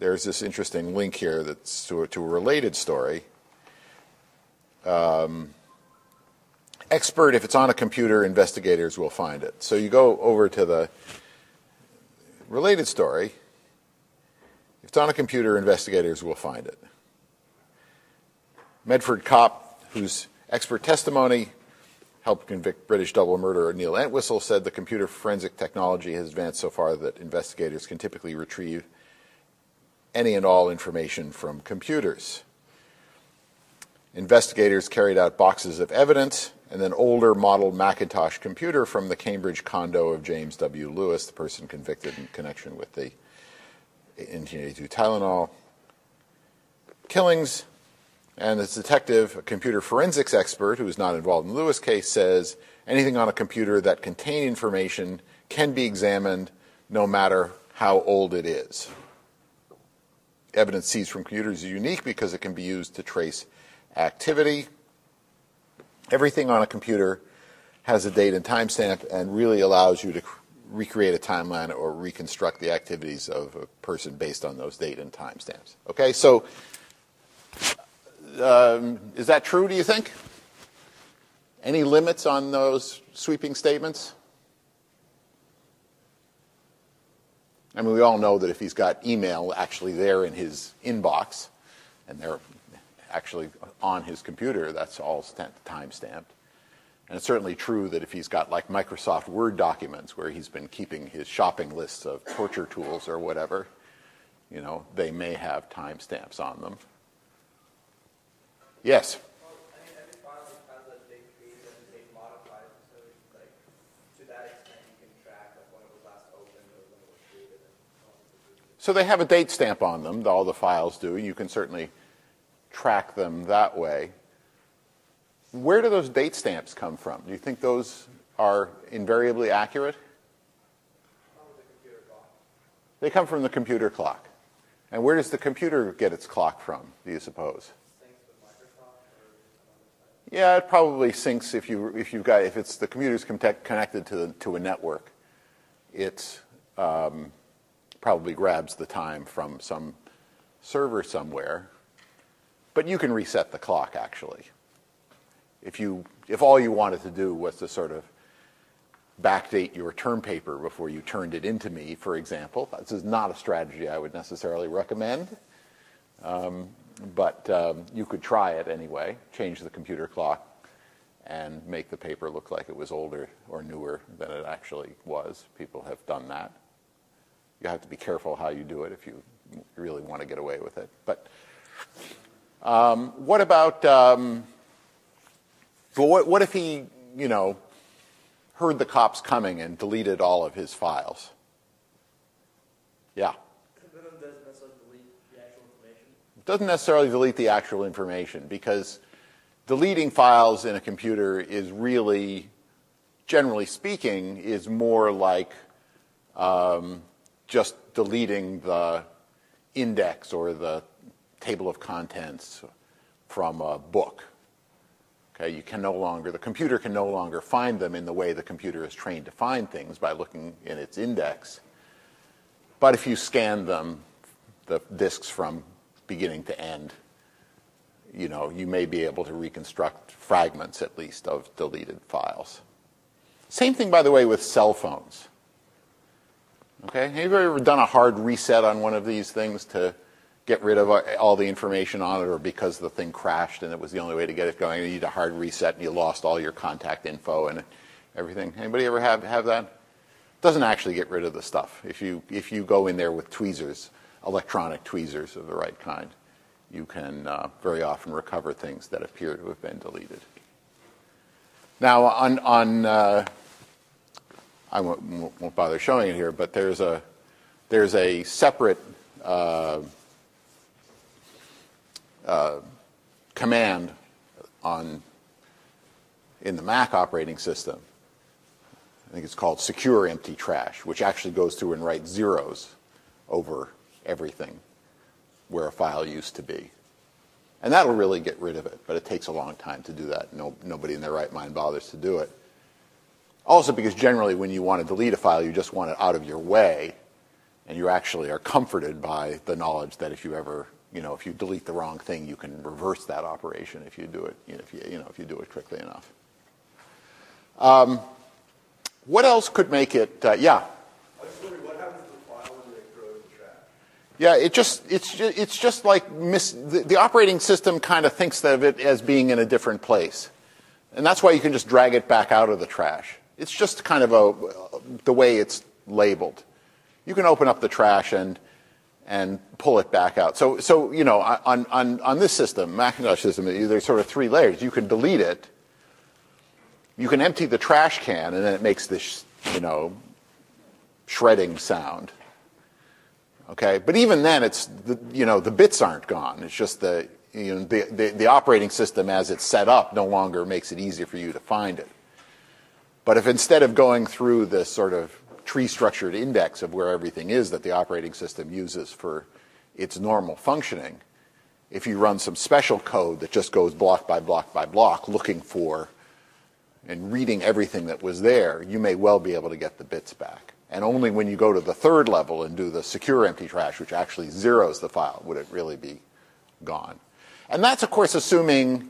there's this interesting link here that's to a related story. Expert, if it's on a computer, investigators will find it. So you go over to the related story. If it's on a computer, investigators will find it. Medford cop, whose expert testimony helped convict British double murderer Neil Entwistle, said the computer forensic technology has advanced so far that investigators can typically retrieve any and all information from computers. Investigators carried out boxes of evidence and an older model Macintosh computer from the Cambridge condo of James W. Lewis, the person convicted in connection with the 1982 Tylenol killings. And this detective, a computer forensics expert who is not involved in the Lewis case, says anything on a computer that contains information can be examined no matter how old it is. Evidence seized from computers is unique because it can be used to trace activity. Everything on a computer has a date and timestamp and really allows you to recreate a timeline or reconstruct the activities of a person based on those date and timestamps. Okay, so is that true, do you think? Any limits on those sweeping statements? I mean, we all know that if he's got email actually there in his inbox, and they're actually on his computer, that's all time-stamped. And it's certainly true that if he's got like Microsoft Word documents where he's been keeping his shopping lists of torture tools or whatever, you know, they may have timestamps on them. Yes? Well, I mean, every file has a date created and a date modified, so like, to that extent you can track like, when it was last opened or when it was created. So they have a date stamp on them, all the files do. You can certainly track them that way. Where do those date stamps come from? Do you think those are invariably accurate? The computer clock. They come from the computer clock. And where does the computer get its clock from, do you suppose? Syncs with Microsoft or some other site? Yeah, it probably syncs if it's the computer's connected to a network. It probably grabs the time from some server somewhere. But you can reset the clock, actually. If all you wanted to do was to sort of backdate your term paper before you turned it into me, for example, this is not a strategy I would necessarily recommend. But you could try it anyway, change the computer clock and make the paper look like it was older or newer than it actually was. People have done that. You have to be careful how you do it if you really want to get away with it. But what about, what if he, heard the cops coming and deleted all of his files? Yeah. It doesn't necessarily delete the actual information because deleting files in a computer is really, generally speaking, is more like just deleting the index or the table of contents from a book. Okay, the computer can no longer find them in the way the computer is trained to find things by looking in its index. But if you scan them, the disks from beginning to end, you may be able to reconstruct fragments, at least, of deleted files. Same thing, by the way, with cell phones. Okay, have you ever done a hard reset on one of these things to get rid of all the information on it, or because the thing crashed and it was the only way to get it going, you need a hard reset and you lost all your contact info and everything? Anybody ever have that? It doesn't actually get rid of the stuff. If you go in there with tweezers, electronic tweezers of the right kind, you can very often recover things that appear to have been deleted. Now, I won't bother showing it here, but there's a separate command in the Mac operating system. I think it's called secure empty trash, which actually goes through and writes zeros over everything where a file used to be. And that'll really get rid of it, but it takes a long time to do that. Nobody in their right mind bothers to do it. Also because generally when you want to delete a file, you just want it out of your way. And you actually are comforted by the knowledge that if you ever, if you delete the wrong thing, you can reverse that operation if you do it, if you do it quickly enough. What else could make it? Yeah. I was wondering what happens to the file when they throw it in the trash? Yeah, it's just like the operating system kind of thinks of it as being in a different place, and that's why you can just drag it back out of the trash. It's just kind of the way it's labeled. You can open up the trash and pull it back out. So on this system, Macintosh system, there's sort of three layers. You can delete it. You can empty the trash can, and then it makes this shredding sound. Okay, but even then, it's the bits aren't gone. It's just the operating system as it's set up no longer makes it easier for you to find it. But if instead of going through this sort of tree-structured index of where everything is that the operating system uses for its normal functioning, if you run some special code that just goes block by block by block looking for and reading everything that was there, you may well be able to get the bits back. And only when you go to the third level and do the secure empty trash, which actually zeroes the file, would it really be gone. And that's, of course, assuming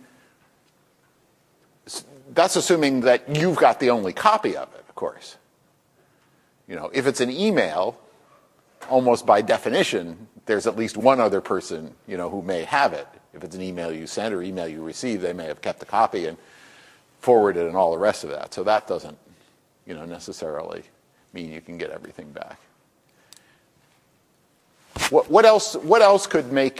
that you've got the only copy of it, of course. If it's an email, almost by definition, there's at least one other person, who may have it. If it's an email you sent or email you received, they may have kept a copy and forwarded and all the rest of that. So that doesn't, necessarily mean you can get everything back. What else could make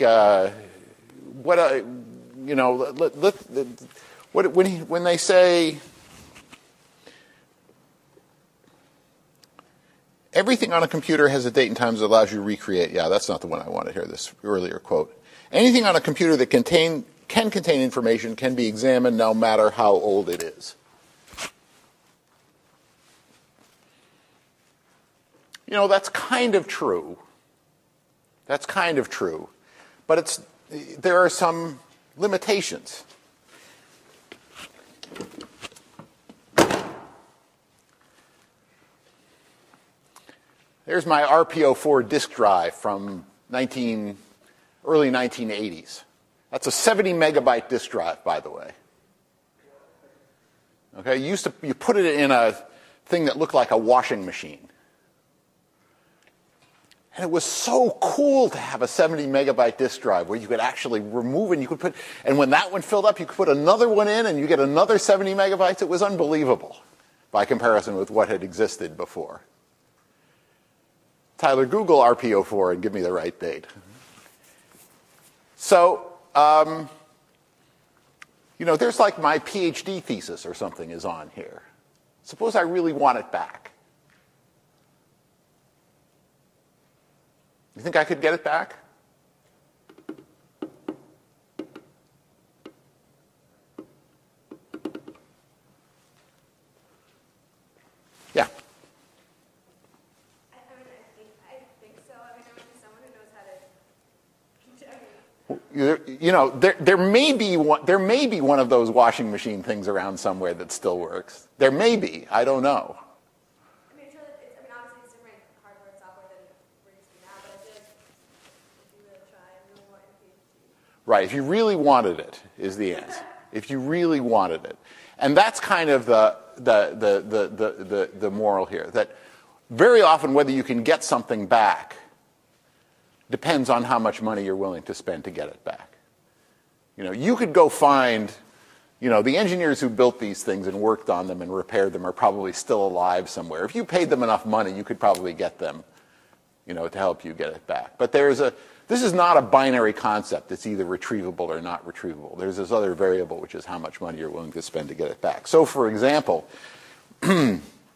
when they say everything on a computer has a date and time that allows you to recreate. Yeah, that's not the one I wanted here, this earlier quote. Anything on a computer that can contain information can be examined no matter how old it is. That's kind of true. That's kind of true. But there are some limitations. There's my RPO4 disk drive from early 1980s. That's a 70 megabyte disk drive, by the way. Okay, you put it in a thing that looked like a washing machine. And it was so cool to have a 70 megabyte disk drive where you could actually remove it. And when that one filled up, you could put another one in and you get another 70 megabytes. It was unbelievable by comparison with what had existed before. Tyler, Google RPO4 and give me the right date. So, there's like my PhD thesis or something is on here. Suppose I really want it back. You think I could get it back? Yeah. I think so. Someone who knows how to. There may be one of those washing machine things around somewhere that still works. There may be. I don't know. Obviously it's different hardware and software than we're used to now, but I feel like if you really try and really want your PhD. Right. If you really wanted it, is the answer. If you really wanted it, and that's kind of the moral here. That very often, whether you can get something back depends on how much money you're willing to spend to get it back. You could go find, the engineers who built these things and worked on them and repaired them are probably still alive somewhere. If you paid them enough money, you could probably get them, to help you get it back. But this is not a binary concept. It's either retrievable or not retrievable. There's this other variable, which is how much money you're willing to spend to get it back. So, for example, how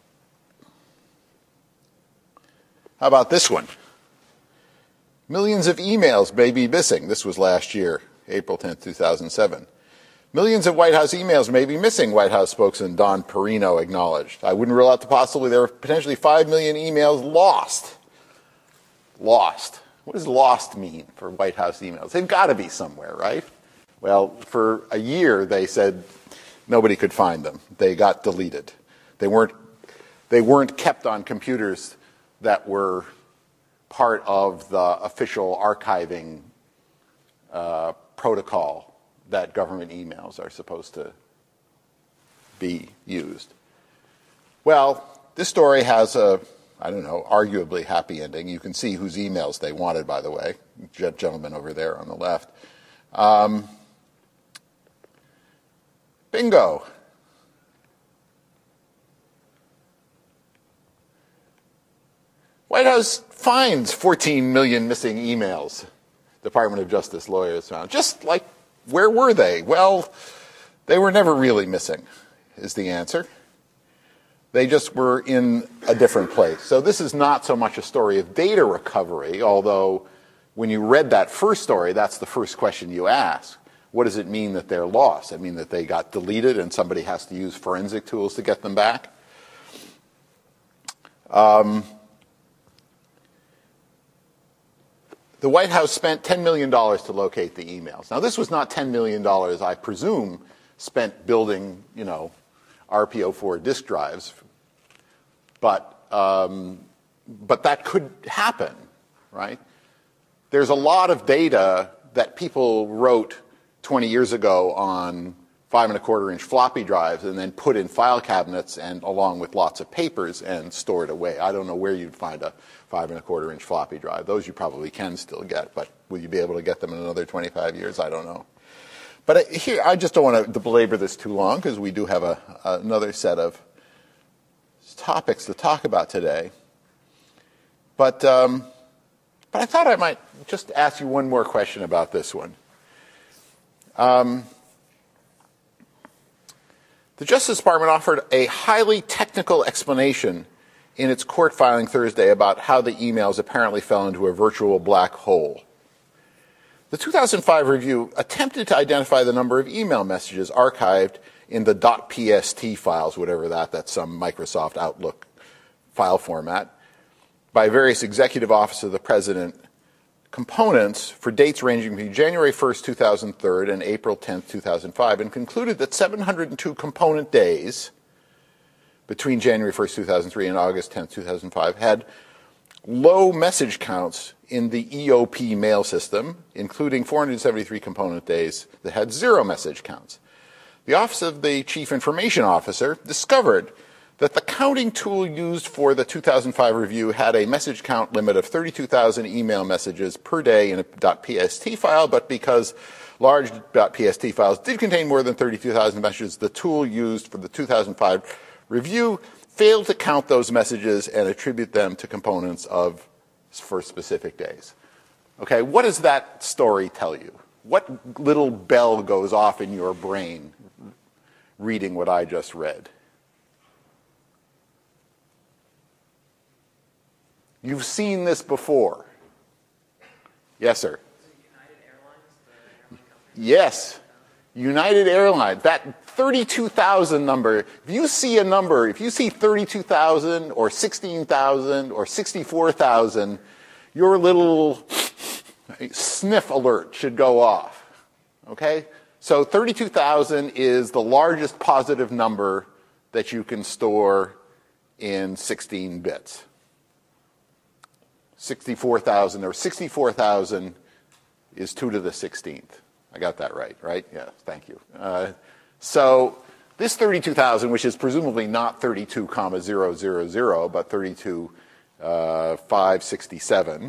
about this one? Millions of emails may be missing. This was last year, April 10th, 2007. Millions of White House emails may be missing, White House spokesman Don Perino acknowledged. I wouldn't rule out the possibility there are potentially 5 million emails lost. Lost. What does lost mean for White House emails? They've got to be somewhere, right? Well, for a year they said nobody could find them. They got deleted. They weren't kept on computers that were part of the official archiving protocol that government emails are supposed to be used. Well, this story has a, I don't know, arguably happy ending. You can see whose emails they wanted, by the way, gentleman over there on the left. Bingo. White House finds 14 million missing emails, Department of Justice lawyers found. Just like, where were they? Well, they were never really missing, is the answer. They just were in a different place. So this is not so much a story of data recovery, although when you read that first story, that's the first question you ask. What does it mean that they're lost? I mean that they got deleted and somebody has to use forensic tools to get them back? The White House spent $10 million to locate the emails. Now, this was not $10 million, I presume, spent building, RPO4 disk drives, but that could happen, right? There's a lot of data that people wrote 20 years ago on 5¼ floppy drives and then put in file cabinets and along with lots of papers and stored away. I don't know where you'd find a 5¼ floppy drive. Those you probably can still get, but will you be able to get them in another 25 years? I don't know. But here, I just don't want to belabor this too long because we do have another set of topics to talk about today. But I thought I might just ask you one more question about this one. The Justice Department offered a highly technical explanation in its court filing Thursday about how the emails apparently fell into a virtual black hole. The 2005 review attempted to identify the number of email messages archived in the .pst files, whatever that's some Microsoft Outlook file format, by various executive office of the president components for dates ranging between January 1st, 2003 and April 10th, 2005, and concluded that 702 component days between January 1st, 2003 and August 10th, 2005 had low message counts in the EOP mail system, including 473 component days that had 0 message counts. The Office of the Chief Information Officer discovered that the counting tool used for the 2005 review had a message count limit of 32,000 email messages per day in a .pst file, but because large .pst files did contain more than 32,000 messages, the tool used for the 2005 review failed to count those messages and attribute them to components for specific days. Okay, what does that story tell you? What little bell goes off in your brain reading what I just read? You've seen this before. Yes, sir. United Airlines, the airline company? Yes, United Airlines. That 32,000 number, if you see a number, if you see 32,000 or 16,000 or 64,000, your little sniff alert should go off. Okay? So 32,000 is the largest positive number that you can store in 16 bits. 64,000 or 64,000 is 2 to the 16th. I got that right? Yeah, thank you. So this 32,000, which is presumably not 32,000, but 32,567,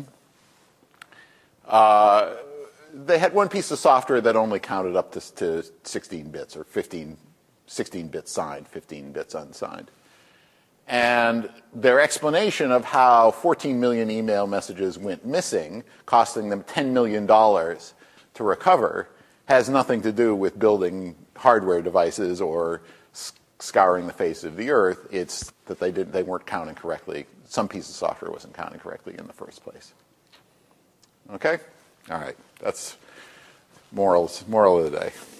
they had one piece of software that only counted up to 16 bits or 16 bits signed, 15 bits unsigned. And their explanation of how 14 million email messages went missing, costing them $10 million to recover, has nothing to do with building hardware devices or scouring the face of the earth. It's that they weren't counting correctly. Some piece of software wasn't counting correctly in the first place. Okay? All right. That's moral of the day.